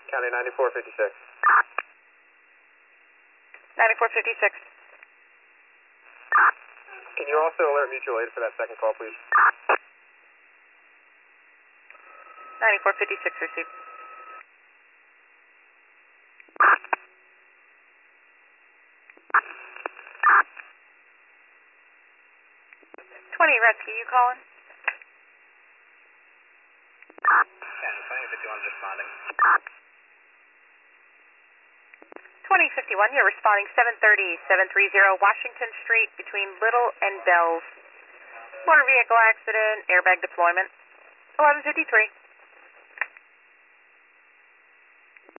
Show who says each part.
Speaker 1: County 9456.
Speaker 2: 9456.
Speaker 1: Can you also alert mutual aid for that second call, please?
Speaker 2: 9456 received. 20 rescue, you calling?
Speaker 1: County 2051 responding.
Speaker 2: 2051, you're responding 730 Washington Street between Little and Bells. Motor vehicle accident, airbag deployment. 1153.